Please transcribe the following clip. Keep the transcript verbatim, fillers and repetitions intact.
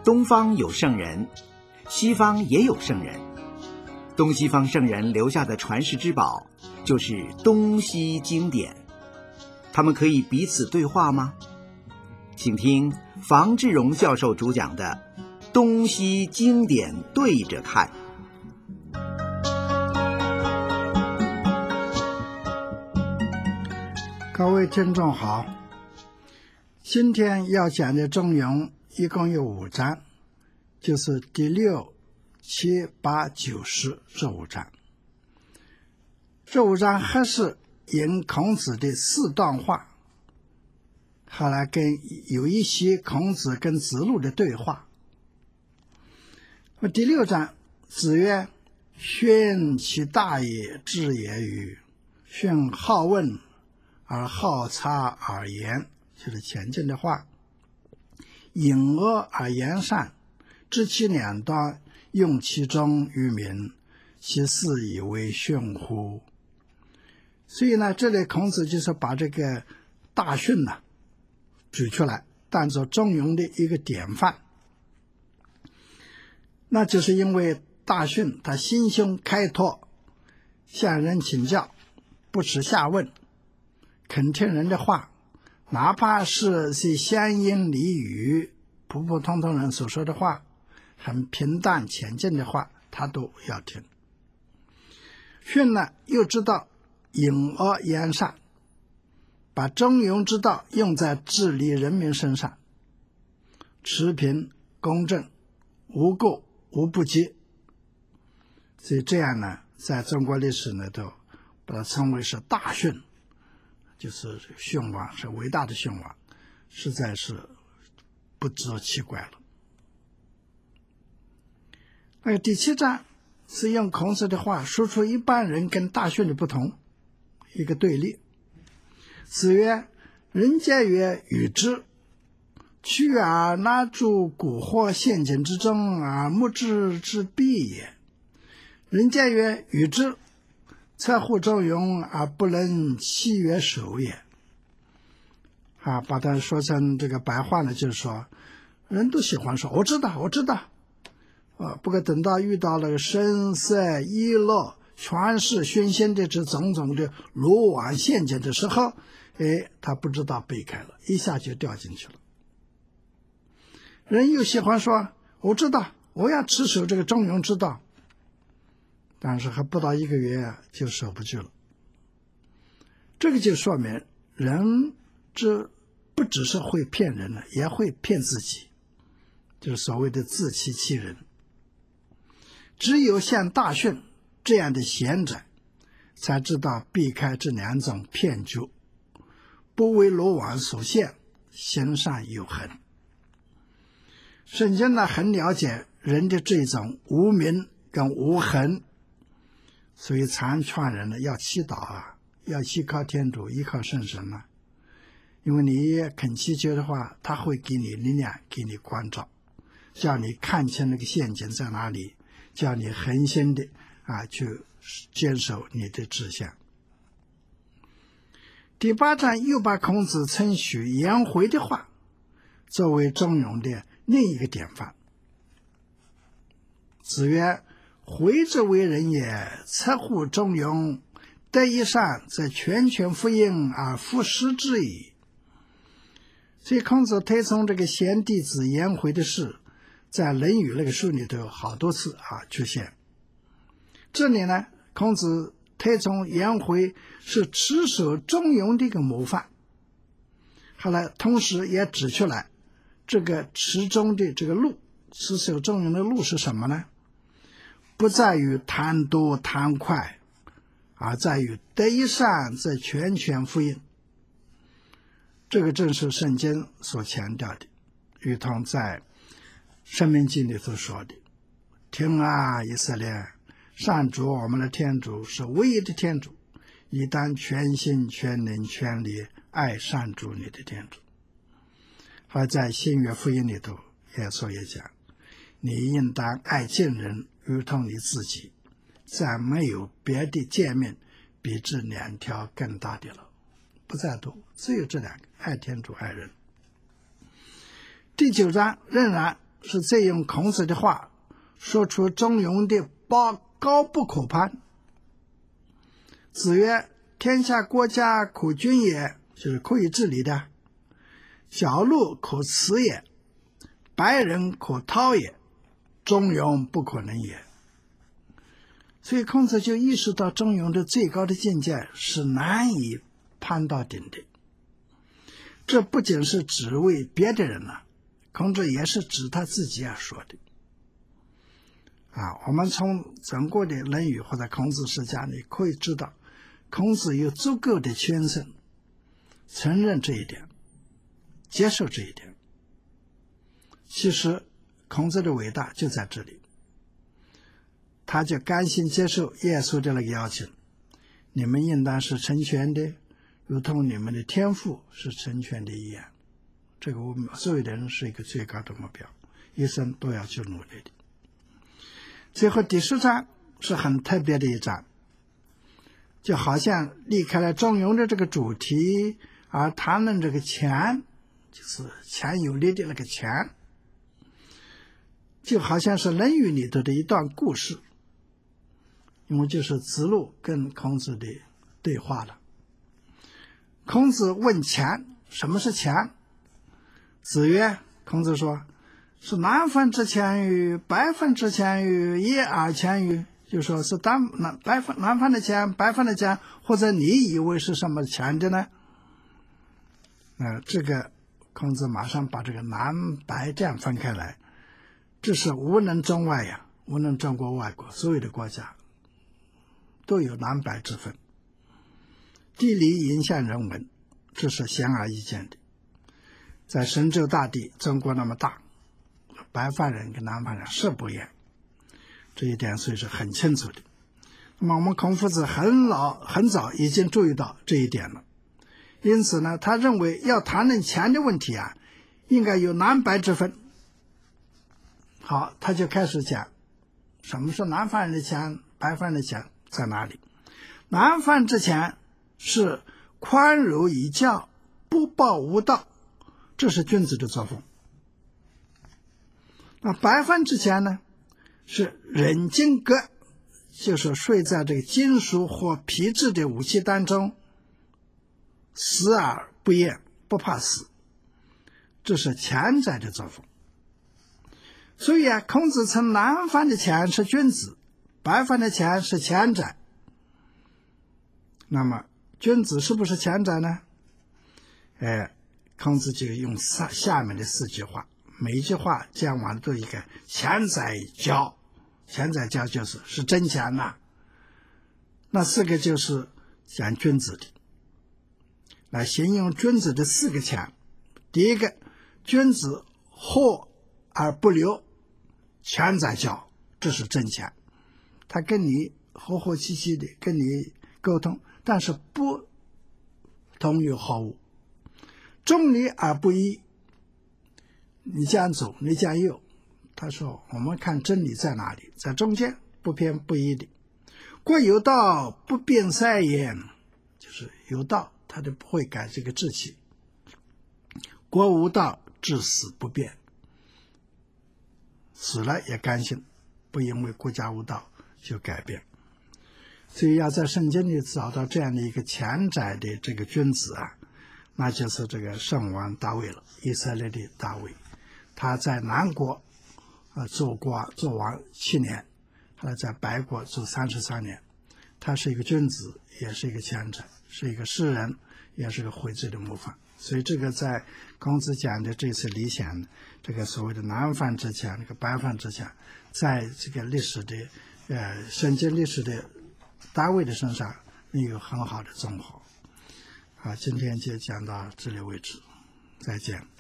东方有圣人，西方也有圣人。东西方圣人留下的传世之宝，就是东西经典。他们可以彼此对话吗？请听房志荣教授主讲的《东西经典对着看》。 各位听众好，今天要讲的中庸一共有五章，就是第六、七、八、九、十这五章。这五章还是引孔子的四段话，后来跟有一些孔子跟子路的对话。第六章，子曰：训其大也，智也与？训好问而好察而言，就是前进的话。隐恶而言善，知其两端，用其中于民，其斯以为训乎？所以呢，这里孔子就是把这个大训呢举出来，当作中庸的一个典范。那就是因为大训他心胸开拓，向人请教，不耻下问，肯听人的话，哪怕是些乡音俚语，普普通通人所说的话，很平淡浅近的话，他都要听。训呢，又知道隐恶扬善，把中庸之道用在治理人民身上，持平公正，无过无不及。所以这样呢，在中国历史呢，都把它称为是大训，就是训王，是伟大的训王，实在是不知奇怪了。那个第七章是用孔子的话说出一般人跟大训的不同，一个对立。子曰：人皆曰与之，去而纳诸蛊惑陷阱之中而目之之弊也。人皆曰与之，策乎中庸而不能契约守也。啊，把它说成这个白话呢，就是说人都喜欢说我知道我知道啊，不过等到遇到了声色衣乐权势熏心的这种种的罗网陷阱的时候，哎，他不知道避开了，一下就掉进去了。人又喜欢说我知道我要持守这个中庸之道，但是还不到一个月就守不住了。这个就说明人这不只是会骗人了，也会骗自己，就是所谓的自欺欺人。只有像大训这样的贤者，才知道避开这两种骗局，不为罗网所陷，行善有恒。圣经呢，很了解人的这种无明跟无恒，所以常劝人呢要祈祷啊，要依靠天主，依靠圣神啊。因为你肯祈求的话，他会给你力量，给你关照，叫你看清那个陷阱在哪里，叫你恒心的啊去坚守你的志向。第八章又把孔子称许颜回的话作为中庸的另一个典范。子曰：回之为人也，策乎中庸，得一善，则全权复应而复失之矣。所以孔子推崇这个贤弟子颜回的事，在《论语》那个书里头有好多次啊出现。这里呢，孔子推崇颜回是持守中庸的一个模范，后来同时也指出来这个持中的这个路，持守中庸的路是什么呢？不在于贪多贪快，而在于得一善，则全权复应。这个正是圣经所强调的，如同在申命记里头说的：听啊，以色列，上主我们的天主是唯一的天主，你当全心全灵全力爱上主你的天主。而在新约福音里头耶稣也讲，你应当爱近人如同你自己，再没有别的诫命比这两条更大的了，不再多，只有这两个，爱天主爱人。第九章仍然是在用孔子的话说出中庸的高不可攀。子曰：天下国家可均也，就是可以治理的，小路可辞也，百人可讨也，中庸不可能也。所以孔子就意识到中庸的最高的境界是难以攀到顶的。这不仅是指为别的人了，孔子也是指他自己要说的。啊，我们从整个的《论语》或者孔子世家里可以知道，孔子有足够的谦逊，承认这一点，接受这一点。其实孔子的伟大就在这里，他就甘心接受耶稣的那个要求，你们应当是成全的，如同你们的天父是成全的一样。这个我们所有的人是一个最高的目标，一生都要去努力的。最后第十章是很特别的一章，就好像离开了中庸的这个主题，而谈论这个钱，就是钱有力的那个钱，就好像是《论语》里头的一段故事，因为就是子路跟孔子的对话了。孔子问钱，什么是钱？子曰，孔子说，是南方之钱与北方之钱与一二钱与，就说是南南北方南方的钱，北方的钱，或者你以为是什么钱的呢？呃，这个孔子马上把这个南北这样分开来，这是无能中外呀，无能中国外国，所有的国家都有南北之分。地理影响人文，这是显而易见的。在神州大地，中国那么大，北方人跟南方人是不一样，这一点所以是很清楚的。那么我们孔夫子很老很早已经注意到这一点了，因此呢，他认为要谈论钱的问题啊，应该有南北之分。好，他就开始讲什么是南方人的钱，北方人的钱在哪里。南方之钱是宽容以教，不暴无道，这是君子的作风。那北方之钱呢，是忍经革，就是睡在这个金属或皮质的武器当中，死而不厌，不怕死，这是强者的作风。所以啊，孔子称南方的钱是君子，北方的钱是强者。那么君子是不是强者呢？呃，孔子就用下下面的四句话，每一句话讲完都一个强在教，强在教就是是真强呐、啊。那四个就是讲君子的，来形容君子的四个强。第一个，君子和而不流，强在教，这是真强。他跟你和和气气的跟你沟通，但是不同于好恶，中立而不一，你讲左你讲右，他说我们看真理在哪里，在中间，不偏不倚的。国有道不变赛焉，就是有道他就不会改这个志气，国无道至死不变，死了也甘心，不因为国家无道就改变。所以要在圣经里找到这样的一个强者的这个君子啊，那就是这个圣王大卫了，以色列的大卫。他在南国呃做国做王七年，后来在北国做三十三年。他是一个君子，也是一个强者，是一个诗人，也是个悔罪的模范。所以这个在孔子讲的这次理想，这个所谓的南方之强，这个北方之强，在这个历史的呃圣经历史的大卫的身上有很好的综合。好，今天就讲到这里为止，再见。